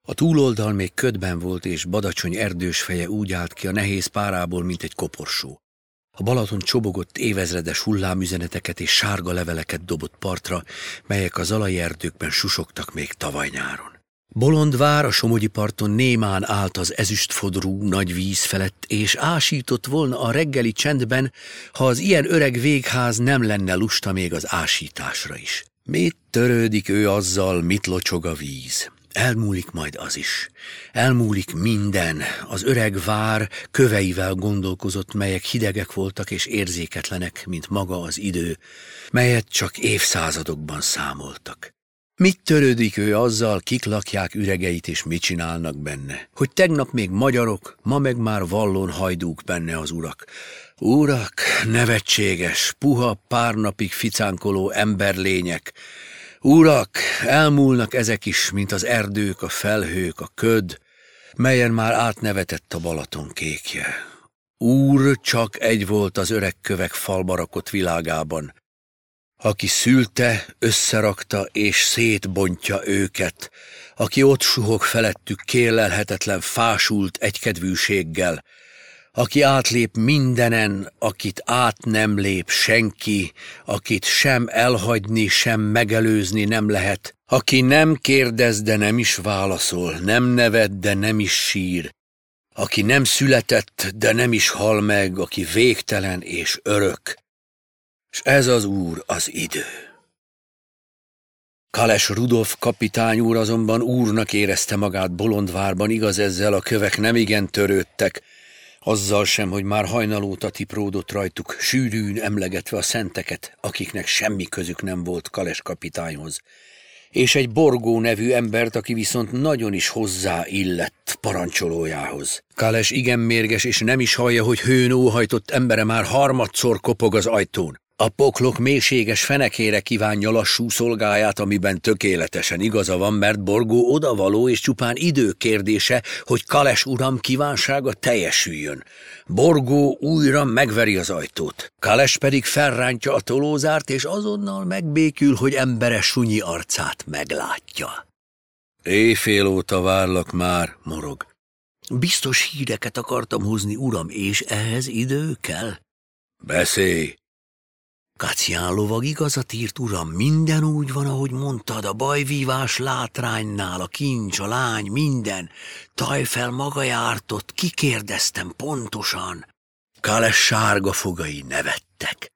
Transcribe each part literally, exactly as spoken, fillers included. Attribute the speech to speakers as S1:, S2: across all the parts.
S1: A túloldal még ködben volt, és Badacsony erdős feje úgy állt ki a nehéz párából, mint egy koporsó. A Balaton csobogott évezredes hullámüzeneteket és sárga leveleket dobott partra, melyek a zalai erdőkben susogtak még tavaly nyáron. Bolondvár a Somogyi parton némán állt az ezüstfodrú nagy víz felett, és ásított volna a reggeli csendben, ha az ilyen öreg végház nem lenne lusta még az ásításra is. Mit törődik ő azzal, mit locsog a víz? Elmúlik majd az is. Elmúlik minden. Az öreg vár köveivel gondolkozott, melyek hidegek voltak és érzéketlenek, mint maga az idő, melyet csak évszázadokban számoltak. Mit törődik ő azzal, kik lakják üregeit és mit csinálnak benne? Hogy tegnap még magyarok, ma meg már vallón hajdúk benne az urak. Urak, nevetséges, puha, pár napig ficánkoló emberlények. Urak, elmúlnak ezek is, mint az erdők, a felhők, a köd, melyen már átnevetett a Balaton kékje. Úr csak egy volt az öreg kövek falba rakott világában, aki szülte, összerakta és szétbontja őket, aki ott suhog felettük kérlelhetetlen fásult egykedvűséggel, aki átlép mindenen, akit át nem lép senki, akit sem elhagyni, sem megelőzni nem lehet, aki nem kérdez, de nem is válaszol, nem nevet, de nem is sír, aki nem született, de nem is hal meg, aki végtelen és örök. És ez az úr az idő. Kales Rudolf kapitány úr azonban úrnak érezte magát Bolondvárban, igaz ezzel a kövek nem igen törődtek, azzal sem, hogy már hajnalóta tipródott rajtuk, sűrűn emlegetve a szenteket, akiknek semmi közük nem volt Kales kapitányhoz, és egy Borgó nevű embert, aki viszont nagyon is hozzá illett parancsolójához. Kales igen mérges, és nem is hallja, hogy hőn óhajtott embere már harmadszor kopog az ajtón. A poklok mélységes fenekére kívánja lassú szolgáját, amiben tökéletesen igaza van, mert Borgó odavaló és csupán idő kérdése, hogy Kales uram kívánsága teljesüljön. Borgó újra megveri az ajtót. Kales pedig felrántja a tolózárt, és azonnal megbékül, hogy embere sunyi arcát meglátja. Éjfél óta várlak már, morog. Biztos híreket akartam hozni, uram, és ehhez idő kell? Beszélj! Kácián lovag igazat írt, uram, minden úgy van, ahogy mondtad, a bajvívás látránynál, a kincs, a lány, minden. Tajfel maga jártott, kikérdeztem pontosan. Kales sárga fogai nevettek.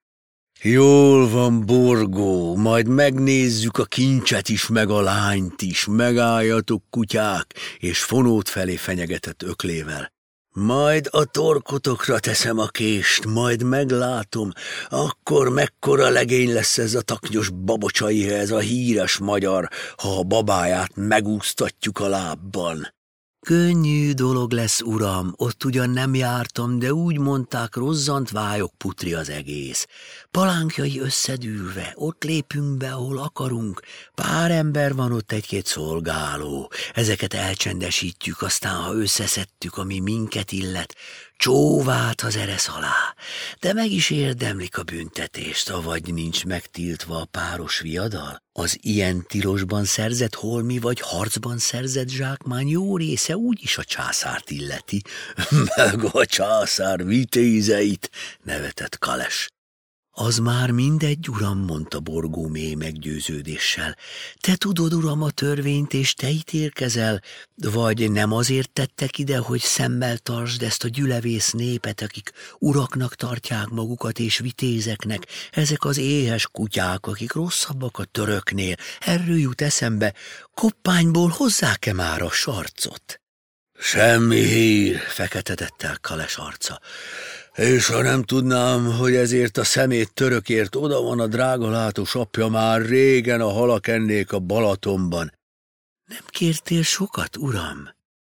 S1: Jól van, Borgó, majd megnézzük a kincset is, meg a lányt is, megálljatok, kutyák, és fonót felé fenyegetett öklével. Majd a torkotokra teszem a kést, majd meglátom, akkor mekkora legény lesz ez a taknyos babocsai, ez a híres magyar, ha a babáját megúsztatjuk a lábban. Könnyű dolog lesz, uram, ott ugyan nem jártam, de úgy mondták, rozzant vályok putri az egész. Palánkjai összedűlve, ott lépünk be, ahol akarunk. Pár ember van ott, egy-két szolgáló. Ezeket elcsendesítjük, aztán, ha összeszedtük, ami minket illet, csóvát az eresz alá. De meg is érdemlik a büntetést, avagy nincs megtiltva a páros viadal. Az ilyen tilosban szerzett holmi vagy harcban szerzett zsákmány jó része úgyis a császárt illeti. Meg a császár vitézeit, nevetett Kales. Az már mindegy, uram, mondta Borgó mély meggyőződéssel. Te tudod, uram, a törvényt, és te ítélkezel, vagy nem azért tettek ide, hogy szemmel tartsd ezt a gyülevész népet, akik uraknak tartják magukat és vitézeknek, ezek az éhes kutyák, akik rosszabbak a töröknél. Erről jut eszembe, koppányból hozzák-e már a sarcot? Semmi hír, feketedett el Kales arca. És ha nem tudnám, hogy ezért a szemét törökért oda van a drágalátos apja, már régen a halak ennék a Balatonban. Nem kértél sokat, uram?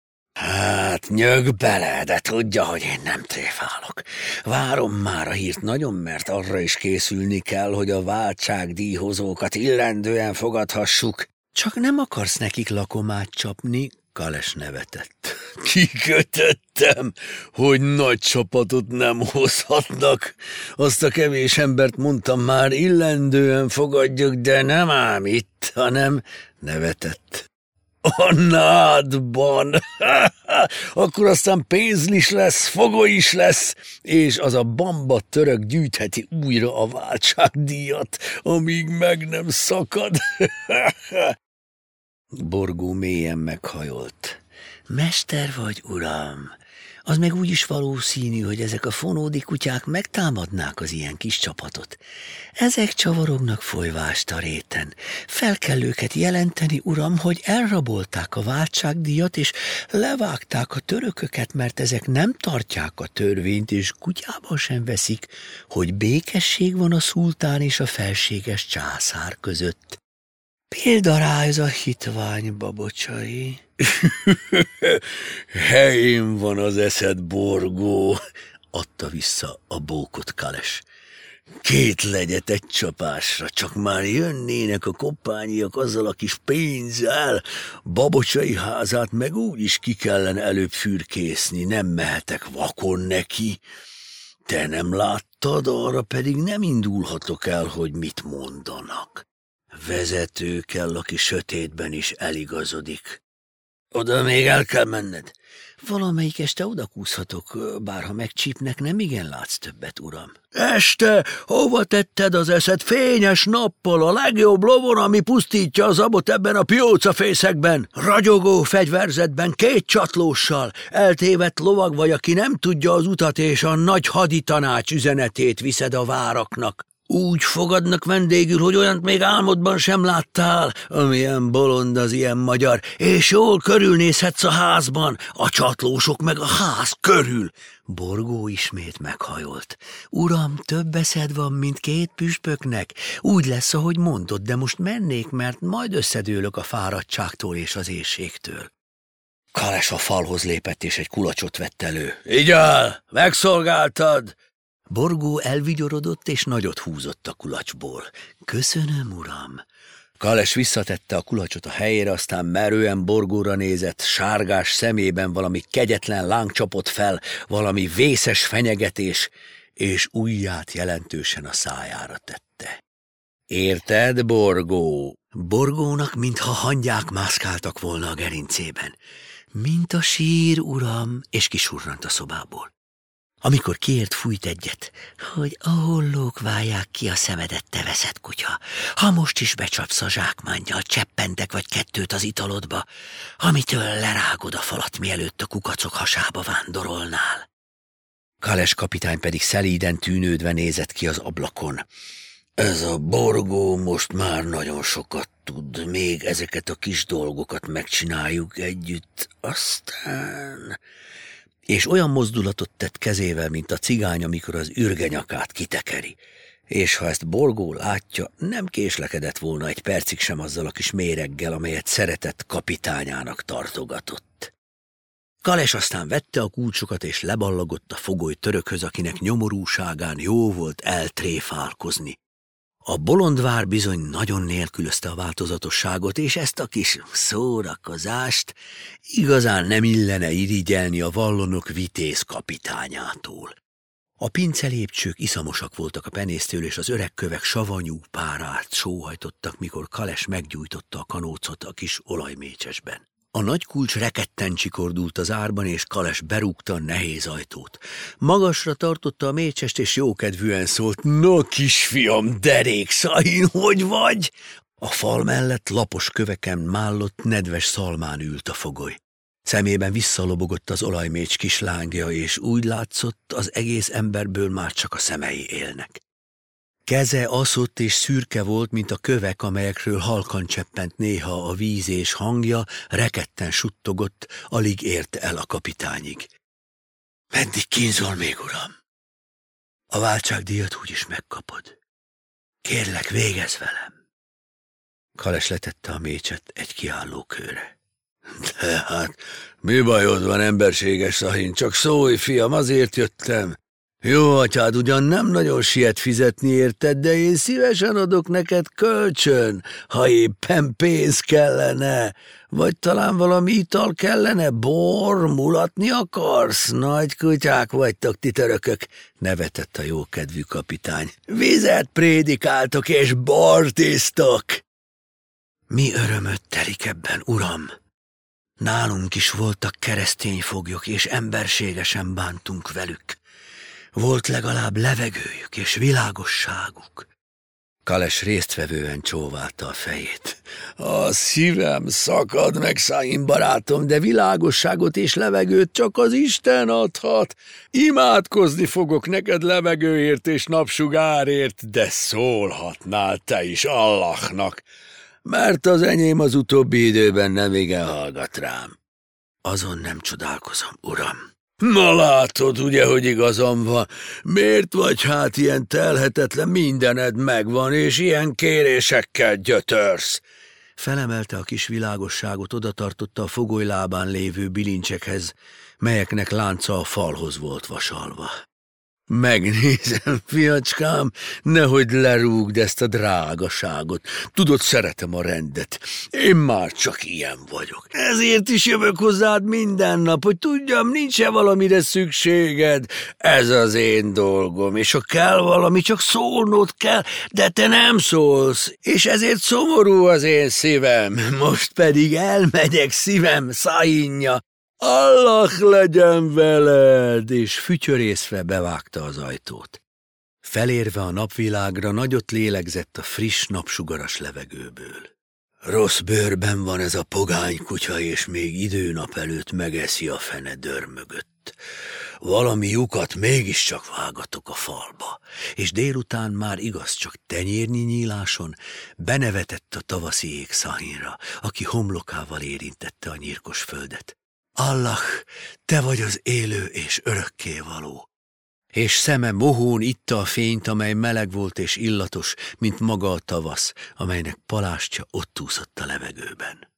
S1: Hát, nyög bele, de tudja, hogy én nem tréfálok. Várom már a hírt nagyon, mert arra is készülni kell, hogy a váltságdíjhozókat illendően fogadhassuk. Csak nem akarsz nekik lakomát csapni? Kales nevetett. Kikötöttem, hogy nagy csapatot nem hozhatnak. Azt a kevés embert mondtam már, illendően fogadjuk, de nem ám itt, hanem nevetett. A nádban! Akkor aztán pénzl is lesz, fogoly is lesz, és az a bamba török gyűjtheti újra a váltságdíjat, amíg meg nem szakad. Borgó mélyen meghajolt. Mester vagy, uram? Az meg úgy is valószínű, hogy ezek a fonódi kutyák megtámadnák az ilyen kis csapatot. Ezek csavarognak folyvást a réten. Fel kell őket jelenteni, uram, hogy elrabolták a váltságdíjat, és levágták a törököket, mert ezek nem tartják a törvényt, és kutyában sem veszik, hogy békesség van a szultán és a felséges császár között. Példa rá ez a hitvány, babocsai. Helyén van az eszed, Borgó, adta vissza a bókot Kales. Két legyet egy csapásra, csak már jönnének a koppányiak azzal a kis pénzzel, babocsai házát meg úgy is ki kellene előbb fürkészni, nem mehetek vakon neki. Te nem láttad, arra pedig nem indulhatok el, hogy mit mondanak. Vezető kell, aki sötétben is eligazodik. Oda még el kell menned. Valamelyik este odakúszhatok, bár ha megcsípnek, nem igen látsz többet, uram. Este? Hova tetted az eszed? Fényes nappal, a legjobb lovon, ami pusztítja az abot ebben a piócafészekben. Ragyogó fegyverzetben, két csatlóssal. Eltévedt lovag vagy, aki nem tudja az utat, és a nagy haditanács üzenetét viszed a váraknak. Úgy fogadnak vendégül, hogy olyant még álmodban sem láttál, amilyen bolond az ilyen magyar, és jól körülnézhetsz a házban, a csatlósok meg a ház körül. Borgó ismét meghajolt. Uram, több eszed van, mint két püspöknek. Úgy lesz, ahogy mondod, de most mennék, mert majd összedőlök a fáradtságtól és az éhségtől. Kales a falhoz lépett, és egy kulacsot vett elő. Igyál, megszolgáltad! Borgó elvigyorodott, és nagyot húzott a kulacsból. Köszönöm, uram. Kales visszatette a kulacsot a helyére, aztán merően Borgóra nézett, sárgás szemében valami kegyetlen láng csapott fel, valami vészes fenyegetés, és ujját jelentősen a szájára tette. Érted, Borgó? Borgónak, mintha hangyák mászkáltak volna a gerincében. Mint a sír, uram, és kisurrant a szobából. Amikor kiért, fújt egyet, hogy a hollók válják ki a szemedet, te veszett kutya. Ha most is becsapsz a zsákmánnyal, cseppentek vagy kettőt az italodba, amitől lerágod a falat, mielőtt a kukacok hasába vándorolnál. Kales kapitány pedig szelíden tűnődve nézett ki az ablakon. Ez a Borgó most már nagyon sokat tud, még ezeket a kis dolgokat megcsináljuk együtt, aztán... És olyan mozdulatot tett kezével, mint a cigány, amikor az ürge nyakát kitekeri. És ha ezt Borgó látja, nem késlekedett volna egy percig sem azzal a kis méreggel, amelyet szeretett kapitányának tartogatott. Kales aztán vette a kulcsokat, és leballagott a fogoly törökhöz, akinek nyomorúságán jó volt eltréfálkozni. A bolondvár bizony nagyon nélkülözte a változatosságot, és ezt a kis szórakozást igazán nem illene irigyelni a vallonok vitéz kapitányától. A pincelépcsők iszamosak voltak a penésztől, és az öreg kövek savanyú párát sóhajtottak, mikor Kales meggyújtotta a kanócot a kis olajmécsesben. A nagy kulcs reketten csikordult az árban, és Kales berúgta a nehéz ajtót. Magasra tartotta a mécsest, és jókedvűen szólt: "Na, kisfiam, derék szahin, hogy vagy?" A fal mellett lapos köveken mállott, nedves szalmán ült a fogoly. Szemében visszalobogott az olajmécs kis lángja, és úgy látszott, az egész emberből már csak a szemei élnek. Keze aszott és szürke volt, mint a kövek, amelyekről halkan cseppent néha a víz, és hangja reketten suttogott, alig érte el a kapitányig. "Meddig kínzol még, uram? A váltságdíjat úgyis megkapod. Kérlek, végezz velem." Kales letette a mécset egy kiálló kőre. "De hát, mi bajod van, emberséges szahin? Csak szólj, fiam, azért jöttem. Jó atyád ugyan nem nagyon siet fizetni érted, de én szívesen adok neked kölcsön, ha éppen pénz kellene. Vagy talán valami ital kellene? Bor, mulatni akarsz? Nagy kutyák vagytok, ti törökök," nevetett a jókedvű kapitány. "Vizet prédikáltok és bort isztok." "Mi örömöt telik ebben, uram?" Nálunk is voltak keresztény foglyok, és emberségesen bántunk velük. Volt legalább levegőjük és világosságuk. Kales résztvevően csóválta a fejét. A szívem szakad meg, Száin barátom, de világosságot és levegőt csak az Isten adhat. Imádkozni fogok neked levegőért és napsugárért, de szólhatnál te is Allahnak, mert az enyém az utóbbi időben nem igen hallgat rám. Azon nem csodálkozom, uram. Na látod, ugye, hogy igazam van. Miért vagy hát ilyen telhetetlen, mindened megvan, és ilyen kérésekkel gyötörsz? Felemelte a kis világosságot, odatartotta a fogolylábán lévő bilincsekhez, melyeknek lánca a falhoz volt vasalva. Megnézem, fiacskám, nehogy lerúgd ezt a drágaságot. Tudod, szeretem a rendet. Én már csak ilyen vagyok. Ezért is jövök hozzád minden nap, hogy tudjam, nincs-e valamire szükséged. Ez az én dolgom, és ha kell valami, csak szólnod kell, de te nem szólsz, és ezért szomorú az én szívem. Most pedig elmegyek, szívem, Száinja. Allah legyen veled, és fütyörészve bevágta az ajtót. Felérve a napvilágra nagyot lélegzett a friss, napsugaras levegőből. Rossz bőrben van ez a pogány kutya, és még időnap előtt megeszi a fene dörmögött. Valami lyukat mégiscsak vágatok a falba, és délután már igaz csak tenyérnyi nyíláson benevetett a tavaszi ég Száinra, aki homlokával érintette a nyírkos földet. Allah, te vagy az élő és örökkévaló. És szeme mohón itta a fényt, amely meleg volt és illatos, mint maga a tavasz, amelynek palástja ott úszott a levegőben.